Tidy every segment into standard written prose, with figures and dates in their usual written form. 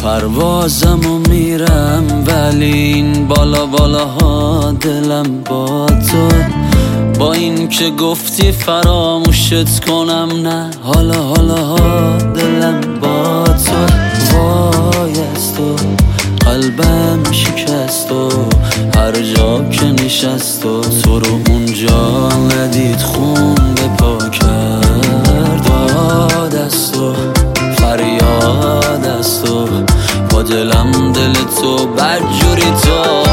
پروازمو میرم ولی این بالا بالاها دلم با تو. با این که گفتی فراموشت کنم، نه حالا دلم با تو. وای از تو قلبم شکست و هر جا که نشست و تو رو اونجا ندید خون به پا کرد. داد از تو فریاد از تو با دلم دل تو بدجوری تا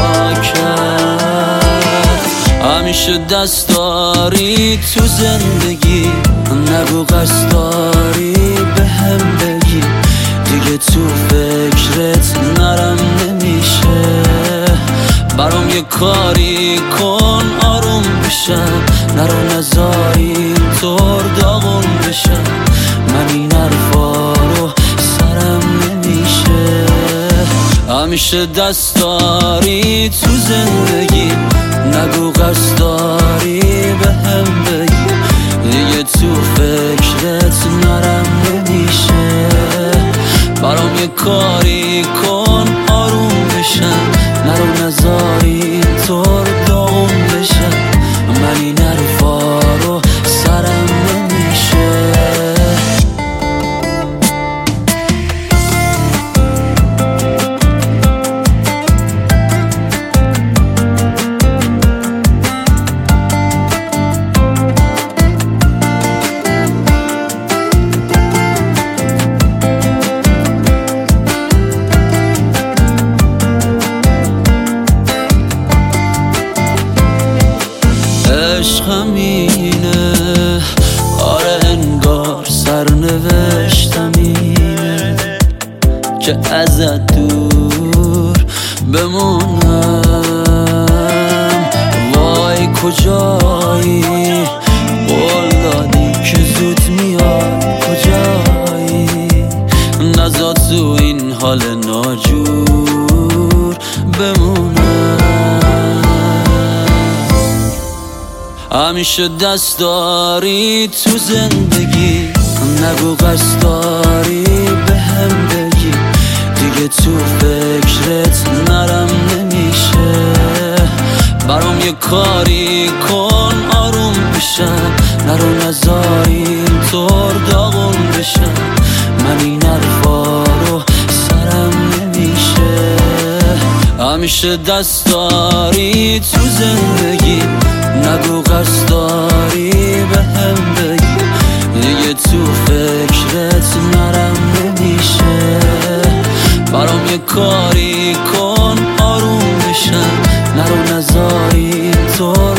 کرد. همیشه دست داری تو زندگی، نگو قصد داری به هم بگی. دیگه تو فکرت نرم نمیشه، برام یه کاری کن آروم بشم. نرو نزاری طور داغون بشم، من این حرفا رو سرم نمیشه. همیشه دست داری تو زندگی، نگو قصد داری به هم بگی. دیگه تو فکرت نرم نمیشه، برام یه کاری کن آروم بشم. نرو نزاری طور داغون بشم، من این حرفا رو سرم نمیشه. عشقم اینه، آره انگار سرنوشتم اینه که ازت دور بمونم. وای کجایی قول دادی که زود میای، کجایی نزا تو این حال ناجور بمونم. همیشه دست داری تو زندگی، نگو قصد داری به هم بگی. دیگه تو فکرت نرم نمیشه، برام یه کاری کن آروم بشم. نرو نزاری طور داغون بشم، من این حرفا رو سرم نمیشه. همیشه دست داری تو زندگی، نگو قصد داری به هم بگی. دیگه تو فکرت نرم نمیشه، برام یه کاری کن آروم بشم. نرو نزاری طور